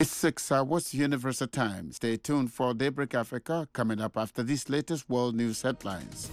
It's 6 hours, Universal Time. Stay tuned for Daybreak Africa, coming up after these latest world news headlines.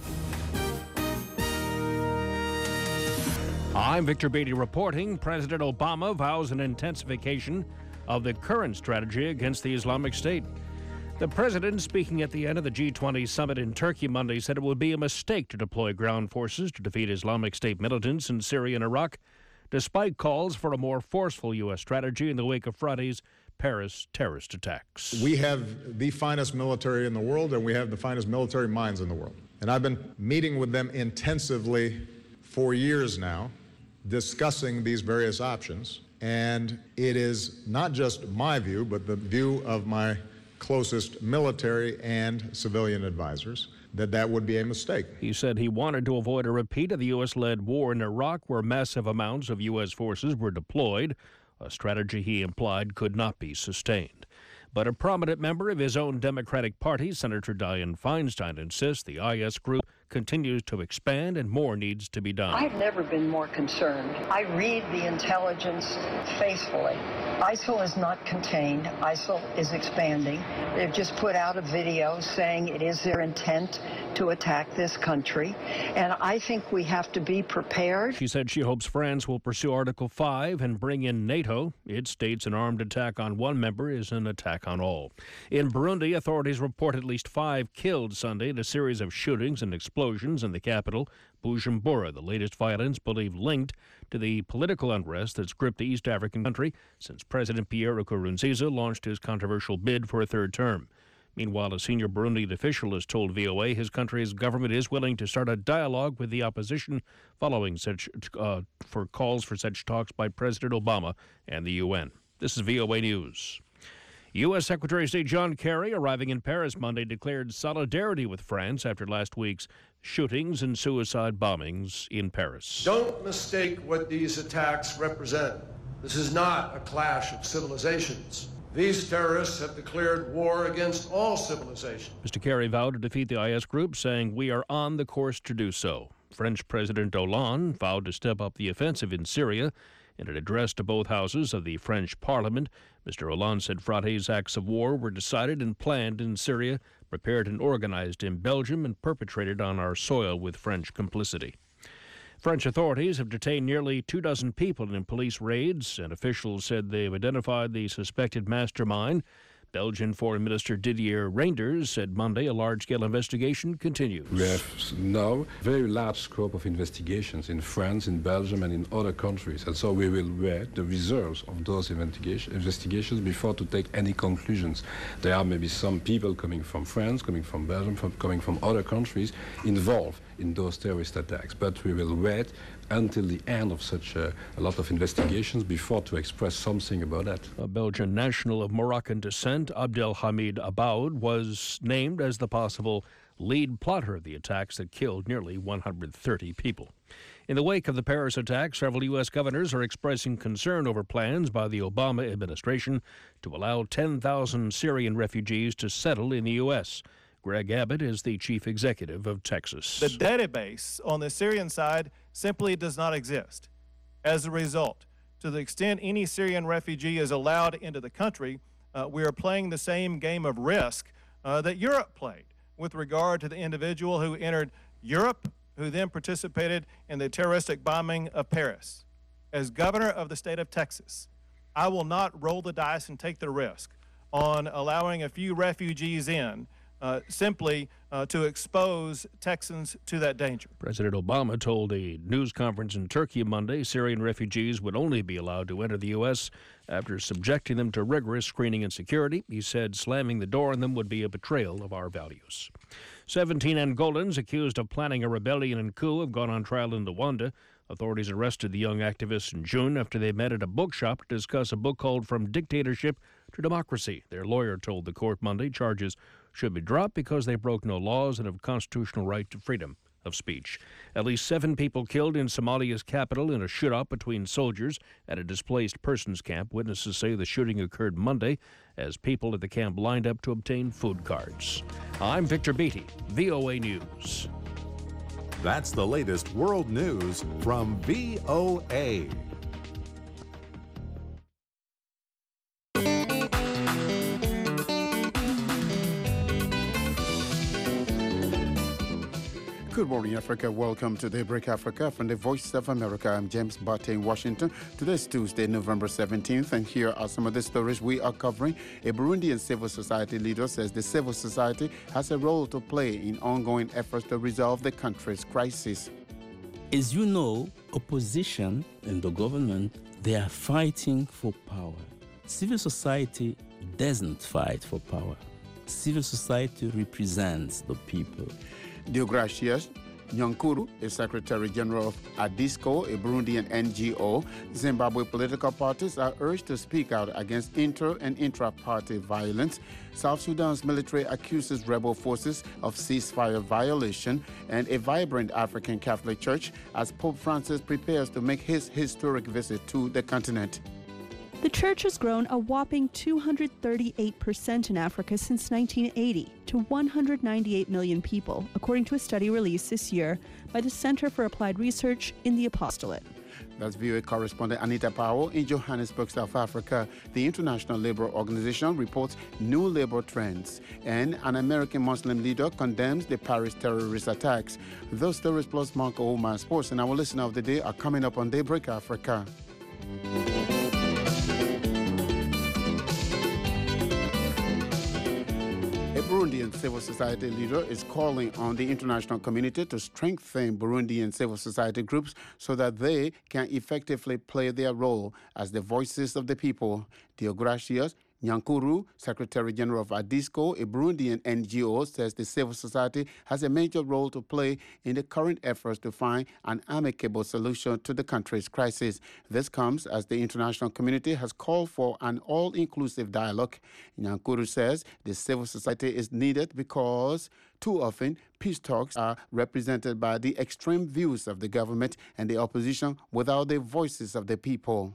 I'm Victor Beatty reporting. President Obama vows an intensification of the current strategy against the Islamic State. The president, speaking at the end of the G20 summit in Turkey Monday, said it would be a mistake to deploy ground forces to defeat Islamic State militants in Syria and Iraq, despite calls for a more forceful U.S. strategy in the wake of Friday's Paris terrorist attacks. We have the finest military in the world, and we have the finest military minds in the world. And I've been meeting with them intensively for years now, discussing these various options. And it is not just my view, but the view of my closest military and civilian advisors that would be a mistake. He said he wanted to avoid a repeat of the U.S.-led war in Iraq, where massive amounts of U.S. forces were deployed, a strategy he implied could not be sustained. But a prominent member of his own Democratic Party, Senator Dianne Feinstein, insists the IS group continues to expand and more needs to be done. I've never been more concerned. I read the intelligence faithfully. ISIL is not contained. ISIL is expanding. They've just put out a video saying it is their intent to attack this country. And I think we have to be prepared. She said she hopes France will pursue Article 5 and bring in NATO. It states an armed attack on one member is an attack on all. In Burundi, authorities report at least 5 killed Sunday in a series of shootings and explosions in the capital, Bujumbura, the latest violence believed linked to the political unrest that's gripped the East African country since President Pierre Nkurunziza launched his controversial bid for a third term. Meanwhile, a senior Burundian official has told VOA his country's government is willing to start a dialogue with the opposition following for calls for such talks by President Obama and the UN. This is VOA News. U.S. Secretary of State John Kerry, arriving in Paris Monday, declared solidarity with France after last week's shootings and suicide bombings in Paris. Don't mistake what these attacks represent. This is not a clash of civilizations. These terrorists have declared war against all civilization. Mr. Kerry vowed to defeat the IS group, saying, "We are on the course to do so." French President Hollande vowed to step up the offensive in Syria. In an address to both houses of the French Parliament, Mr. Hollande said Friday's acts of war were decided and planned in Syria, prepared and organized in Belgium, and perpetrated on our soil with French complicity. French authorities have detained nearly 24 people in police raids, and officials said they've identified the suspected mastermind. Belgian Foreign Minister Didier Reynders said Monday a large-scale investigation continues. We have now a very large scope of investigations in France, in Belgium, and in other countries. And so we will wait the results of those investigations before to take any conclusions. There are maybe some people coming from France, coming from Belgium, coming from other countries involved in those terrorist attacks. But we will wait until the end of such a lot of investigations before to express something about that. A Belgian national of Moroccan descent, Abdelhamid Aboud, was named as the possible lead plotter of the attacks that killed nearly 130 people. In the wake of the Paris attack, several U.S. governors are expressing concern over plans by the Obama administration to allow 10,000 Syrian refugees to settle in the U.S. Greg Abbott is the chief executive of Texas. The database on the Syrian side simply does not exist. As a result, to the extent any Syrian refugee is allowed into the country, we are playing the same game of risk that Europe played with regard to the individual who entered Europe, who then participated in the terroristic bombing of Paris. As governor of the state of Texas, I will not roll the dice and take the risk on allowing a few refugees in simply to expose Texans to that danger. President Obama told a news conference in Turkey Monday Syrian refugees would only be allowed to enter the U.S. after subjecting them to rigorous screening and security. He said slamming the door on them would be a betrayal of our values. 17 Angolans accused of planning a rebellion and coup have gone on trial in Luanda. Authorities arrested the young activists in June after they met at a bookshop to discuss a book called From Dictatorship to Democracy. Their lawyer told the court Monday charges should be dropped because they broke no laws and have constitutional right to freedom of speech. At least 7 people killed in Somalia's capital in a shootout between soldiers at a displaced persons camp. Witnesses say the shooting occurred Monday as people at the camp lined up to obtain food cards. I'm Victor Beatty, VOA News. That's the latest world news from VOA. Good morning, Africa. Welcome to Daybreak Africa from the Voice of America. I'm James Barton in Washington. Today's Tuesday, November 17th, and here are some of the stories we are covering. A Burundian civil society leader says the civil society has a role to play in ongoing efforts to resolve the country's crisis. As you know, opposition and the government, they are fighting for power. Civil society doesn't fight for power. Civil society represents the people. Deogracias Nyankuru is Secretary General of ADISCO, a Burundian NGO. Zimbabwe political parties are urged to speak out against inter- and intra-party violence. South Sudan's military accuses rebel forces of ceasefire violation, and a vibrant African Catholic Church as Pope Francis prepares to make his historic visit to the continent. The church has grown a whopping 238% in Africa since 1980 to 198 million people, according to a study released this year by the Center for Applied Research in the Apostolate. That's VOA correspondent Anita Powell in Johannesburg, South Africa. The International Labour Organization reports new labor trends, and an American Muslim leader condemns the Paris terrorist attacks. Those stories plus Marco Omar Sports and our listener of the day are coming up on Daybreak Africa. A Burundian civil society leader is calling on the international community to strengthen Burundian civil society groups so that they can effectively play their role as the voices of the people. Deogracias Nyankuru, Secretary General of ADISCO, a Burundian NGO, says the civil society has a major role to play in the current efforts to find an amicable solution to the country's crisis. This comes as the international community has called for an all-inclusive dialogue. Nyankuru says the civil society is needed because too often peace talks are represented by the extreme views of the government and the opposition without the voices of the people.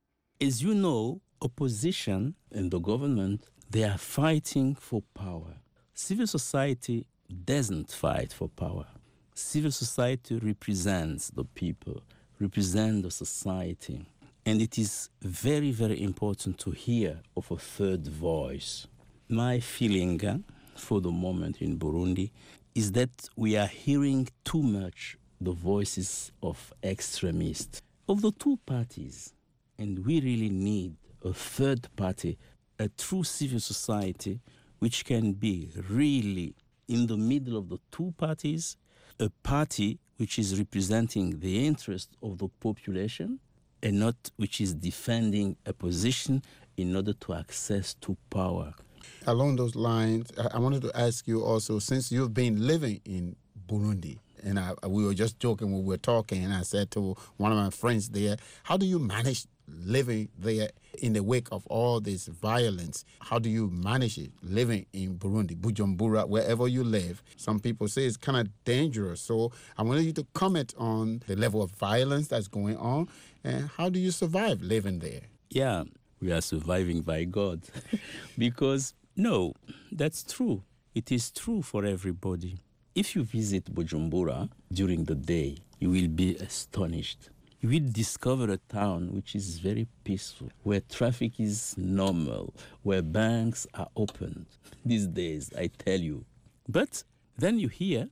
As you know, opposition and the government, they are fighting for power. Civil society doesn't fight for power. Civil society represents the people, represents the society. And it is very, very important to hear of a third voice. My feeling for the moment in Burundi is that we are hearing too much the voices of extremists of the two parties. And we really need a third party, a true civil society, which can be really in the middle of the two parties, a party which is representing the interest of the population and not which is defending a position in order to access to power. Along those lines, I wanted to ask you also, since you've been living in Burundi, and we were just joking when we were talking, and I said to one of my friends there, how do you manage living there in the wake of all this violence? How do you manage it, living in Burundi, Bujumbura, wherever you live? Some people say it's kind of dangerous. So I wanted you to comment on the level of violence that's going on, and how do you survive living there? Yeah, we are surviving by God. Because, no, that's true. It is true for everybody. If you visit Bujumbura during the day, you will be astonished. You will discover a town which is very peaceful, where traffic is normal, where banks are opened. These days, I tell you. But then you hear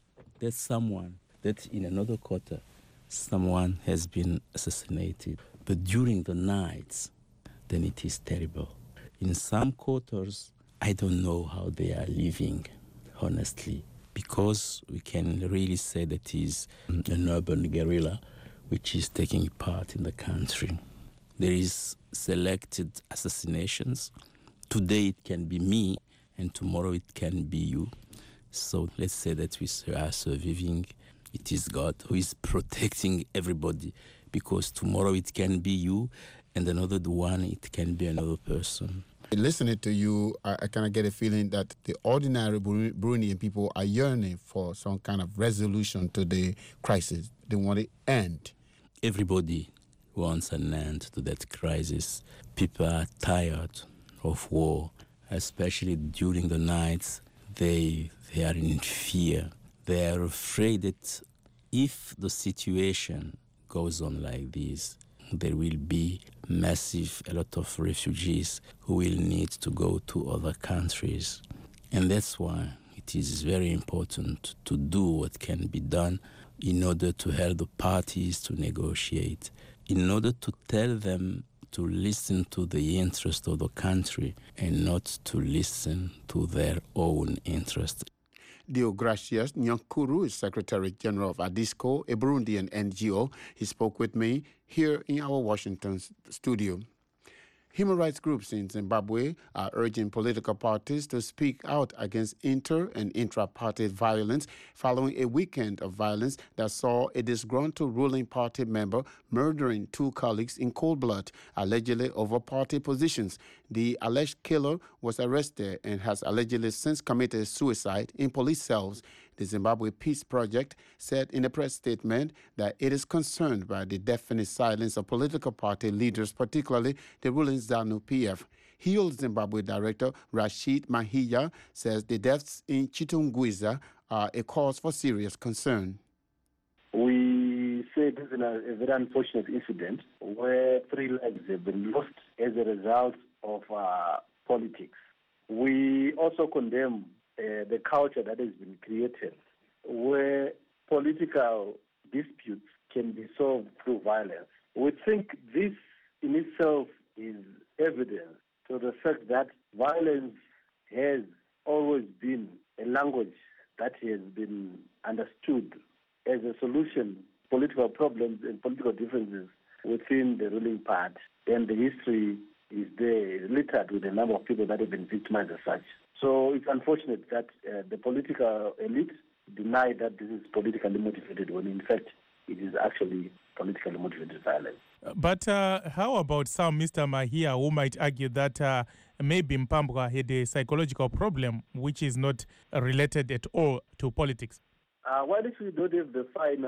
that in another quarter, someone has been assassinated. But during the nights, then it is terrible. In some quarters, I don't know how they are living, honestly, because we can really say that is an urban guerrilla which is taking part in the country. There is selected assassinations. Today it can be me, and tomorrow it can be you. So let's say that we are surviving. It is God who is protecting everybody, because tomorrow it can be you, and another one, it can be another person. Listening to you, I kind of get a feeling that the ordinary Burundian people are yearning for some kind of resolution to the crisis. They want it to end. Everybody wants an end to that crisis. People are tired of war, especially during the nights. They are in fear. They are afraid that if the situation goes on like this, there will be a lot of refugees who will need to go to other countries. And that's why it it is very important to do what can be done in order to help the parties to negotiate, in order to tell them to listen to the interest of the country and not to listen to their own interest. Deogracias Nyankuru is Secretary General of ADISCO, a Burundian NGO. He spoke with me here in our Washington studio. Human rights groups in Zimbabwe are urging political parties to speak out against inter- and intra-party violence following a weekend of violence that saw a disgruntled ruling party member murdering two colleagues in cold blood, allegedly over party positions. The alleged killer was arrested and has allegedly since committed suicide in police cells. The Zimbabwe Peace Project said in a press statement that it is concerned by the deafening silence of political party leaders, particularly the ruling ZANU-PF. HEAL Zimbabwe Director Rashid Mahiya says the deaths in Chitungwiza are a cause for serious concern. We say this is a very unfortunate incident where 3 lives have been lost as a result of politics. We also condemn the culture that has been created where political disputes can be solved through violence. We think this in itself is evidence to the fact that violence has always been a language that has been understood as a solution to political problems and political differences within the ruling party. And the history is there, littered with a number of people that have been victimized as such. So it's unfortunate that the political elite deny that this is politically motivated when in fact it is actually politically motivated violence. But how about some, Mr. Mahia, who might argue that maybe Mpambwa had a psychological problem which is not related at all to politics? While we don't have the fine,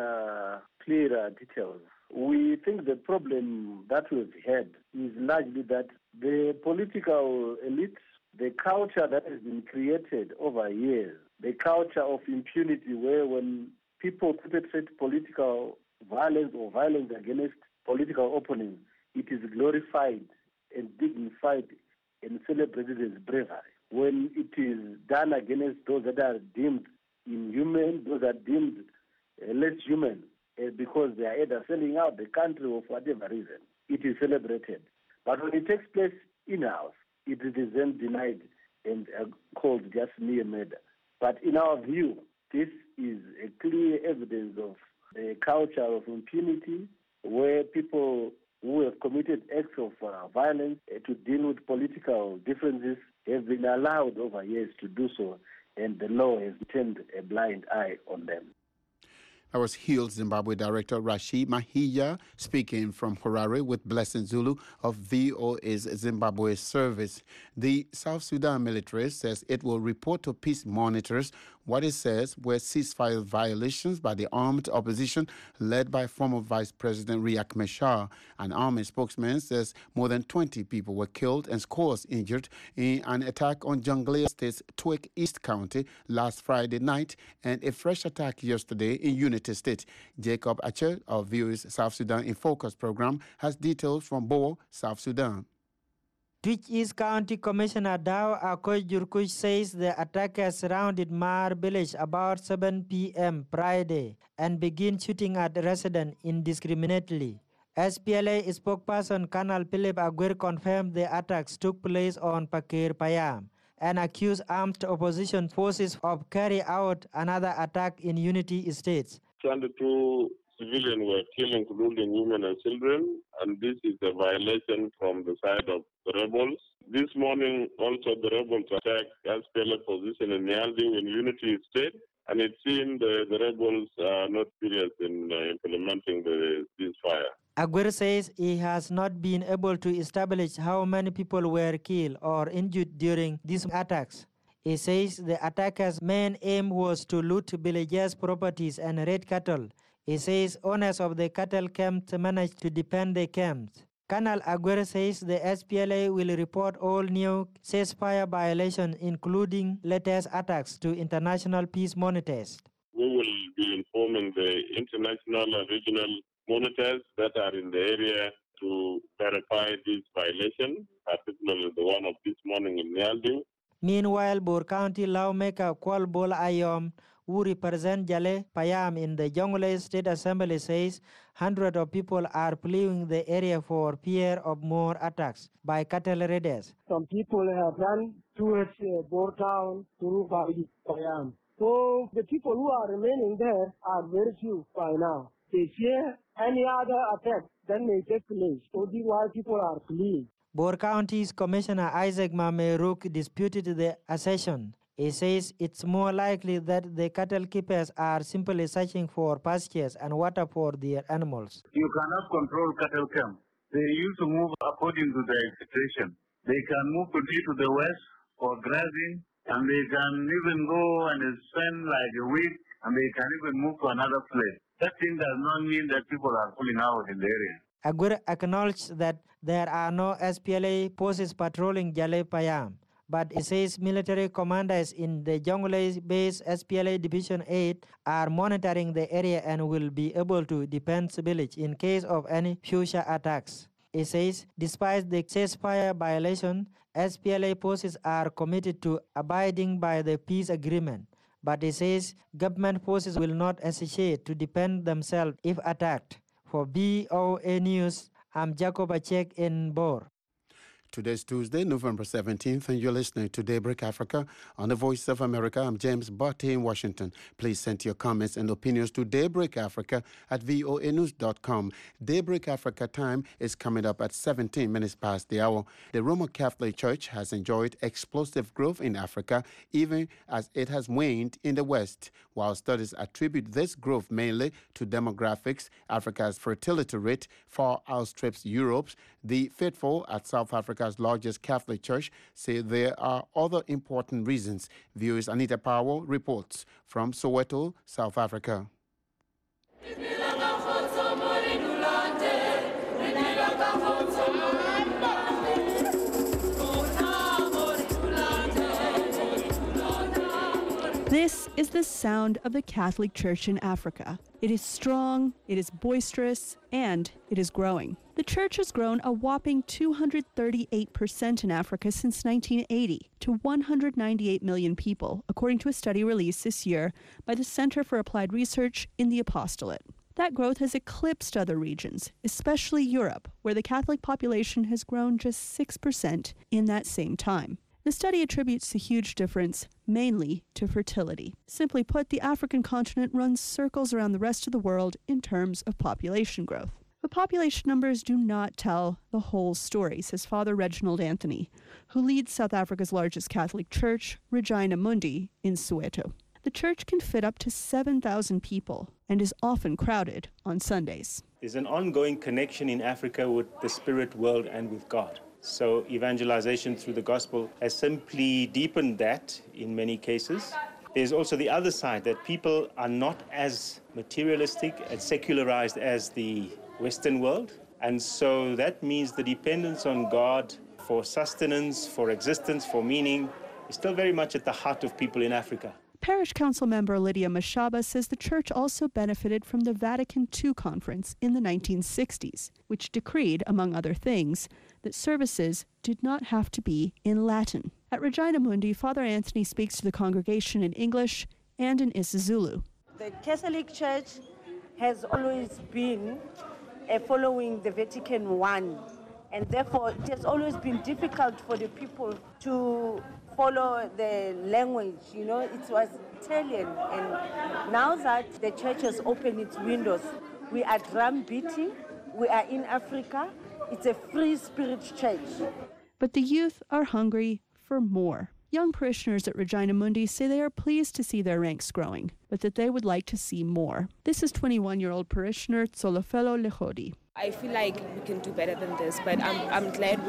clear details, we think the problem that we've had is largely that the political elite, the culture that has been created over years, the culture of impunity where when people perpetrate political violence or violence against political opponents, it is glorified and dignified and celebrated as bravery. When it is done against those that are deemed inhuman, those are deemed less human because they are either selling out the country or for whatever reason, it is celebrated. But when it takes place in-house, it is then denied and called just mere murder. But in our view, this is a clear evidence of a culture of impunity where people who have committed acts of violence to deal with political differences have been allowed over years to do so, and the law has turned a blind eye on them. That was HEAL Zimbabwe Director Rashid Mahiya speaking from Harare with Blessing Zulu of VOA's Zimbabwe service. The South Sudan military says it will report to peace monitors what it says were ceasefire violations by the armed opposition led by former Vice President Riek Machar. An army spokesman says more than 20 people were killed and scores injured in an attack on Jonglei State's Twig East County last Friday night and a fresh attack yesterday in Unity State. Jacob Acher of VOA's South Sudan in Focus program has details from Bo, South Sudan. Twig East County Commissioner Dao Akoy Jurkush says the attackers surrounded Mar village about 7 p.m. Friday and began shooting at residents indiscriminately. SPLA spokesperson Colonel Philip Aguirre confirmed the attacks took place on Pakir Payam and accused armed opposition forces of carrying out another attack in Unity Estates. 22 civilians were killed, including women and children, and this is a violation from the side of the rebels. This morning, also the rebels attacked SPLA position in Nialding in Unity State, and it seemed the rebels are not serious in implementing the ceasefire. Aguirre says he has not been able to establish how many people were killed or injured during these attacks. He says the attackers' main aim was to loot villagers' properties and raid cattle. He says owners of the cattle camps managed to defend the camps. Colonel Aguirre says the SPLA will report all new ceasefire violations, including latest attacks, to international peace monitors. We will be informing the international and regional monitors that are in the area to verify this violation, particularly the one of this morning in Nialding. Meanwhile, Bor County lawmaker Kwal Bol Ayom, who represent Jale Payam in the Jonglei State Assembly, says hundreds of people are fleeing the area for fear of more attacks by cattle raiders. Some people have run towards Bor Town through Payam. So the people who are remaining there are very few by now. They fear any other attack that may take place. So this is why people are fleeing. Bor County's Commissioner Isaac Mameruk disputed the assertion. He says it's more likely that the cattle keepers are simply searching for pastures and water for their animals. You cannot control cattle camp. They used to move according to their situation. They can move to the west for grazing, and they can even go and spend like a week, and they can even move to another place. That thing does not mean that people are pulling out in the area. Agur acknowledged that there are no SPLA forces patrolling Jale Payam, but it says military commanders in the Jonglei-based SPLA Division 8 are monitoring the area and will be able to defend the village in case of any future attacks. It says, despite the ceasefire violation, SPLA forces are committed to abiding by the peace agreement. But it says government forces will not hesitate to defend themselves if attacked. For BOA News, I'm Jacob Achek in Bor. Today's Tuesday, November 17th, and you're listening to Daybreak Africa on the Voice of America. I'm James Barty in Washington. Please send your comments and opinions to daybreakafrica@voanews.com. Daybreak Africa time is coming up at 17 minutes past the hour. The Roman Catholic Church has enjoyed explosive growth in Africa, even as it has waned in the West. While studies attribute this growth mainly to demographics, Africa's fertility rate far outstrips Europe's. The faithful at South Africa's largest Catholic church say there are other important reasons. Viewers Anita Powell reports from Soweto, South Africa. This is the sound of the Catholic Church in Africa. It is strong, it is boisterous, and it is growing. The church has grown a whopping 238% in Africa since 1980 to 198 million people, according to a study released this year by the Center for Applied Research in the Apostolate. That growth has eclipsed other regions, especially Europe, where the Catholic population has grown just 6% in that same time. The study attributes the huge difference mainly to fertility. Simply put, the African continent runs circles around the rest of the world in terms of population growth. But population numbers do not tell the whole story, says Father Reginald Anthony, who leads South Africa's largest Catholic church, Regina Mundi, in Soweto. The church can fit up to 7,000 people and is often crowded on Sundays. There's an ongoing connection in Africa with the spirit world and with God. So evangelization through the gospel has simply deepened that in many cases. There's also the other side, that people are not as materialistic and secularized as the Western world. And so that means the dependence on God for sustenance, for existence, for meaning, is still very much at the heart of people in Africa. Parish Council member Lydia Mashaba says the church also benefited from the Vatican II conference in the 1960s, which decreed, among other things, that services did not have to be in Latin. At Regina Mundi, Father Anthony speaks to the congregation in English and in isiZulu. The Catholic Church has always been following the Vatican I, and therefore it has always been difficult for the people to follow the language. You know, it was Italian, and now that the church has opened its windows, we are drum beating, we are in Africa, it's a free spirit church. But the youth are hungry for more. Young parishioners at Regina Mundi say they are pleased to see their ranks growing, but that they would like to see more. This is 21-year-old parishioner Tsolofelo Lehodi. I feel like we can do better than this, but I'm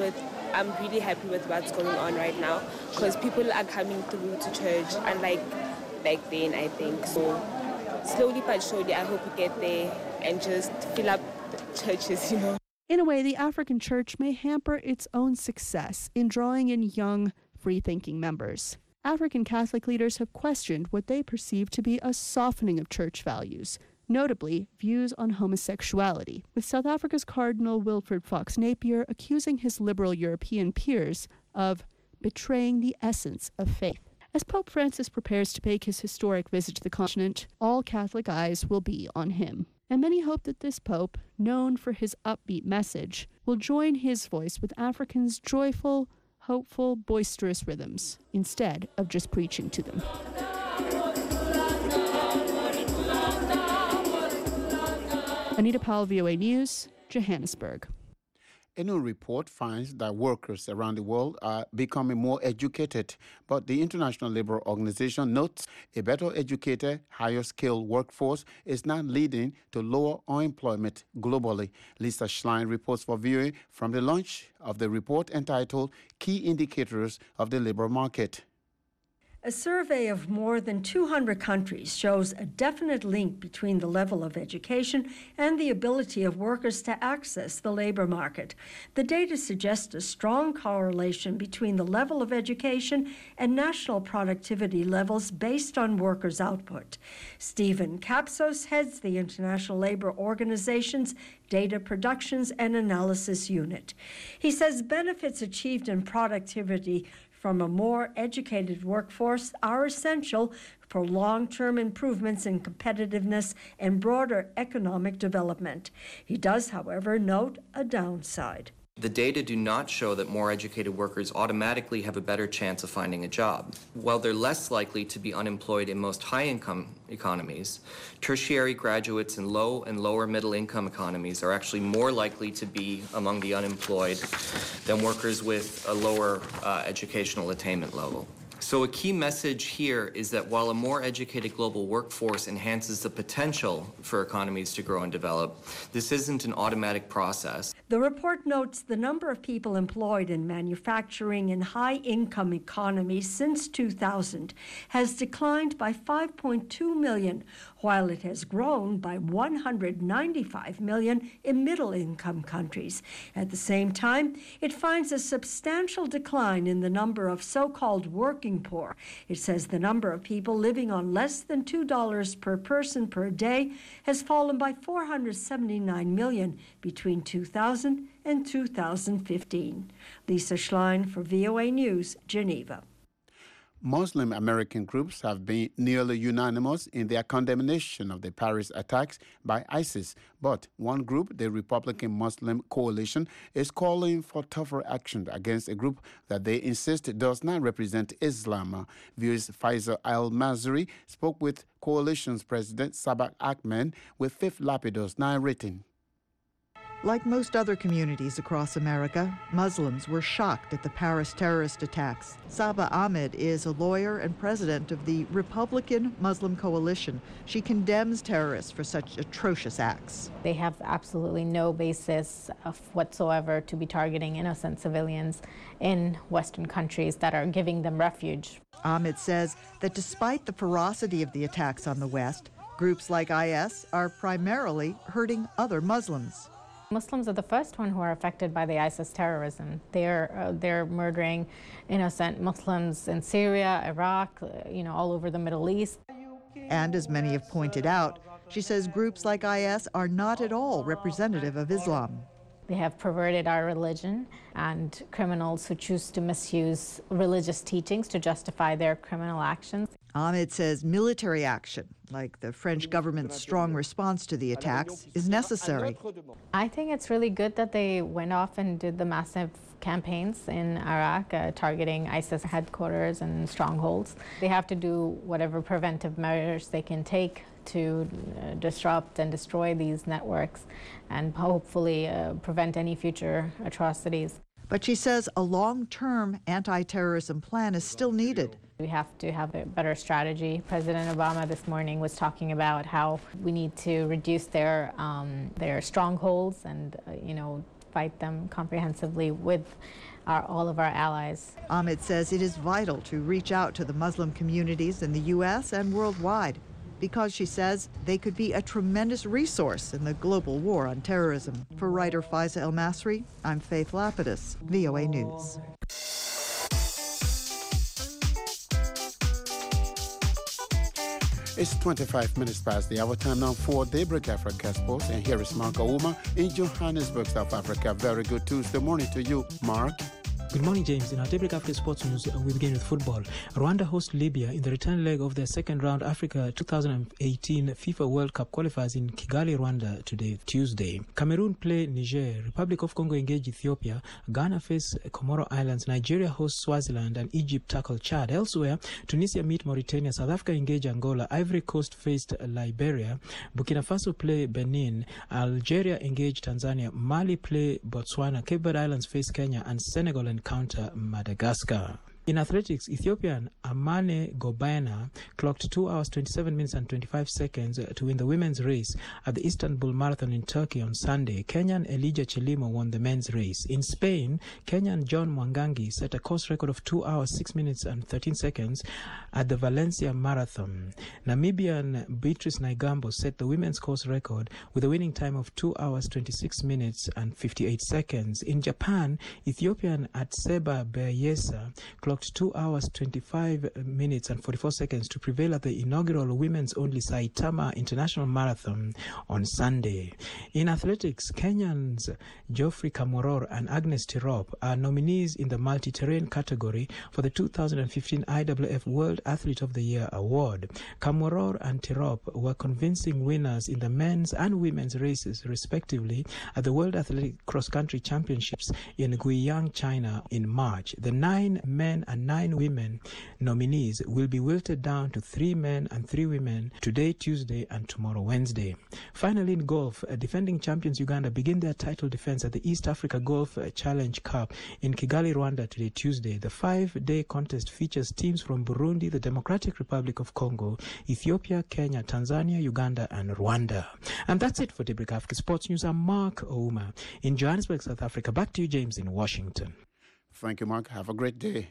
really happy with what's going on right now, because people are coming through to church, unlike back then, I think. So slowly but surely, I hope we get there and just fill up the churches, you know. In a way, the African church may hamper its own success in drawing in young, free-thinking members. African Catholic leaders have questioned what they perceive to be a softening of church values, notably views on homosexuality, with South Africa's Cardinal Wilfred Fox Napier accusing his liberal European peers of betraying the essence of faith. As Pope Francis prepares to make his historic visit to the continent, all Catholic eyes will be on him. And many hope that this Pope, known for his upbeat message, will join his voice with Africans' joyful, hopeful, boisterous rhythms, instead of just preaching to them. Anita Powell, VOA News, Johannesburg. A new report finds that workers around the world are becoming more educated, but the International Labour Organization notes a better educated, higher skilled workforce is not leading to lower unemployment globally. Lisa Schlein reports for VOA from the launch of the report entitled Key Indicators of the Labour Market. A survey of more than 200 countries shows a definite link between the level of education and the ability of workers to access the labor market. The data suggests a strong correlation between the level of education and national productivity levels based on workers' output. Stephen Kapsos heads the International Labour Organization's Data Productions and Analysis Unit. He says benefits achieved in productivity from a more educated workforce are essential for long-term improvements in competitiveness and broader economic development. He does, however, note a downside. The data do not show that more educated workers automatically have a better chance of finding a job. While they're less likely to be unemployed in most high-income economies, tertiary graduates in low and lower middle-income economies are actually more likely to be among the unemployed than workers with a lower educational attainment level. So a key message here is that while a more educated global workforce enhances the potential for economies to grow and develop, this isn't an automatic process. The report notes the number of people employed in manufacturing in high-income economies since 2000 has declined by 5.2 million, while it has grown by 195 million in middle-income countries. At the same time, it finds a substantial decline in the number of so-called working poor. It says the number of people living on less than $2 per person per day has fallen by 479 million between 2000 and 2015. Lisa Schlein for VOA News, Geneva. Muslim American groups have been nearly unanimous in their condemnation of the Paris attacks by ISIS. But one group, the Republican Muslim Coalition, is calling for tougher action against a group that they insist does not represent Islam. VOA's Faisal Al-Mazri spoke with Coalition's President Sabah Ahmed with Fifth Lapidus narrating. Like most other communities across America, Muslims were shocked at the Paris terrorist attacks. Sabah Ahmed is a lawyer and president of the Republican Muslim Coalition. She condemns terrorists for such atrocious acts. They have absolutely no basis whatsoever to be targeting innocent civilians in Western countries that are giving them refuge. Ahmed says that despite the ferocity of the attacks on the West, groups like IS are primarily hurting other Muslims. Muslims are the first one who are affected by the ISIS terrorism. They're murdering innocent Muslims in Syria, Iraq, all over the Middle East. And as many have pointed out, she says groups like IS are not at all representative of Islam. They have perverted our religion, and criminals who choose to misuse religious teachings to justify their criminal actions. Ahmed says military action, like the French government's strong response to the attacks, is necessary. I think it's really good that they went off and did the massive campaigns in Iraq targeting ISIS headquarters and strongholds. They have to do whatever preventive measures they can take to disrupt and destroy these networks and hopefully prevent any future atrocities. But she says a long-term anti-terrorism plan is still needed. We have to have a better strategy. President Obama this morning was talking about how we need to reduce their strongholds and fight them comprehensively with all of our allies. Ahmed says it is vital to reach out to the Muslim communities in the U.S. and worldwide, because she says they could be a tremendous resource in the global war on terrorism. For writer Faisal Al-Masri, I'm Faith Lapidus, VOA News. It's 25 minutes past the hour. Time now for Daybreak Africa Sports. And here is Mark Ouma in Johannesburg, South Africa. Very good Tuesday morning to you, Mark. Good morning, James. In our daybreak after sports news, we begin with football. Rwanda hosts Libya in the return leg of their second round Africa 2018 FIFA World Cup qualifiers in Kigali, Rwanda today, Tuesday. Cameroon play Niger, Republic of Congo engage Ethiopia, Ghana face Comoro Islands, Nigeria hosts Swaziland, and Egypt tackle Chad. Elsewhere, Tunisia meet Mauritania, South Africa engage Angola, Ivory Coast faced Liberia, Burkina Faso play Benin, Algeria engage Tanzania, Mali play Botswana, Cape Verde Islands face Kenya, and Senegal encounter Madagascar. In athletics, Ethiopian Amane Gobaina clocked 2 hours 27 minutes and 25 seconds to win the women's race at the Istanbul Marathon in Turkey on Sunday. Kenyan Elijah Chelimo won the men's race. In Spain, Kenyan John Mwangangi set a course record of 2 hours 6 minutes and 13 seconds at the Valencia Marathon. Namibian Beatrice Naigambo set the women's course record with a winning time of 2 hours 26 minutes and 58 seconds. In Japan, Ethiopian Atseba Beyesa clocked 2 hours 25 minutes and 44 seconds to prevail at the inaugural women's only Saitama International Marathon on Sunday. In athletics, Kenyans Geoffrey Kamworor and Agnes Tirop are nominees in the multi-terrain category for the 2015 IAAF World Athlete of the Year award. Kamworor and Tirop were convincing winners in the men's and women's races respectively at the World Athletic Cross-Country Championships in Guiyang, China in March. The 9 men and 9 women nominees will be wilted down to 3 men and 3 women today, Tuesday, and tomorrow, Wednesday. Finally, in golf, defending champions Uganda begin their title defense at the East Africa Golf Challenge Cup in Kigali, Rwanda today, Tuesday. The 5-day contest features teams from Burundi, the Democratic Republic of Congo, Ethiopia, Kenya, Tanzania, Uganda, and Rwanda. And that's it for Daybreak Africa Sports News. I'm Mark Ouma in Johannesburg, South Africa. Back to you, James, in Washington. Thank you, Mark. Have a great day.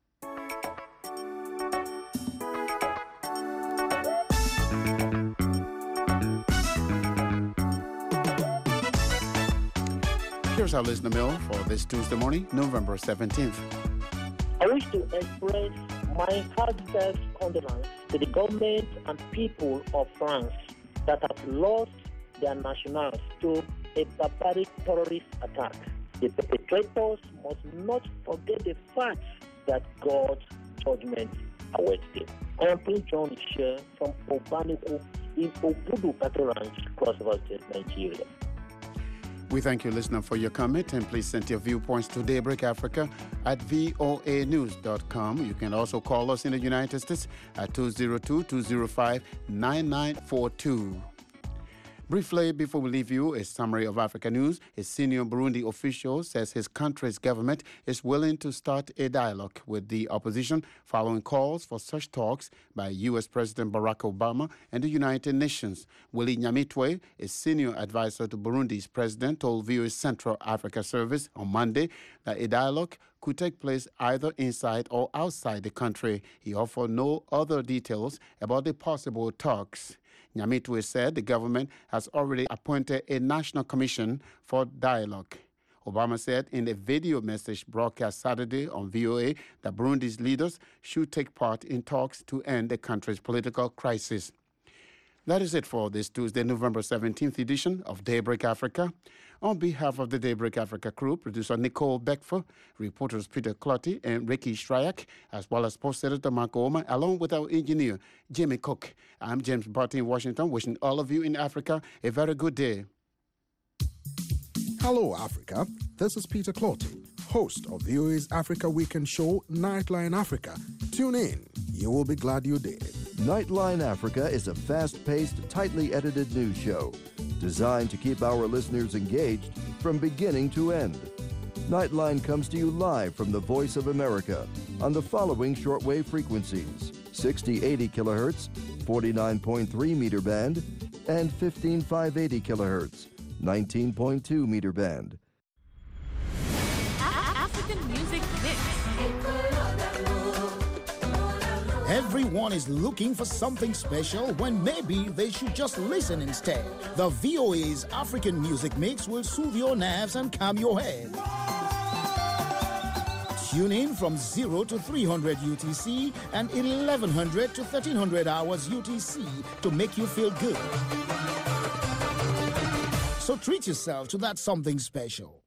Here's our listener mail for this Tuesday morning, November 17th. I wish to express my heartfelt condolence to the government and people of France that have lost their nationals to a barbaric terrorist attack. The perpetrators must not forget the fact that God's judgment awaits them. I am Prince John Ishe from Obaniku in Obudu Cattle Ranch, Cross River State, Nigeria. We thank you, listener, for your comment, and please send your viewpoints to Daybreak Africa at voanews.com. You can also call us in the United States at 202-205-9942. Briefly, before we leave you, a summary of Africa news. A senior Burundi official says his country's government is willing to start a dialogue with the opposition following calls for such talks by U.S. President Barack Obama and the United Nations. Willie Nyamitwe, a senior advisor to Burundi's president, told VOA's Central Africa Service on Monday that a dialogue could take place either inside or outside the country. He offered no other details about the possible talks. Nyamitwe said the government has already appointed a national commission for dialogue. Obama said in a video message broadcast Saturday on VOA that Burundi's leaders should take part in talks to end the country's political crisis. That is it for this Tuesday, November 17th edition of Daybreak Africa. On behalf of the Daybreak Africa crew, producer Nicole Beckford, reporters Peter Clotty and Ricky Shryak, as well as post editor Mark Ouma, along with our engineer Jimmy Cook. I'm James Barty in Washington, wishing all of you in Africa a very good day. Hello, Africa. This is Peter Clotty, host of VOA's Africa Weekend show, Nightline Africa. Tune in. You will be glad you did. Nightline Africa is a fast-paced, tightly edited news show designed to keep our listeners engaged from beginning to end. Nightline comes to you live from the Voice of America on the following shortwave frequencies: 6080 kilohertz, 49.3 meter band, and 15580 kilohertz, 19.2 meter band. African Music Mix. Everyone is looking for something special when maybe they should just listen instead. The VOA's African Music Mix will soothe your nerves and calm your head. Tune in from 0 to 300 UTC and 1100 to 1300 hours UTC to make you feel good. So treat yourself to that something special.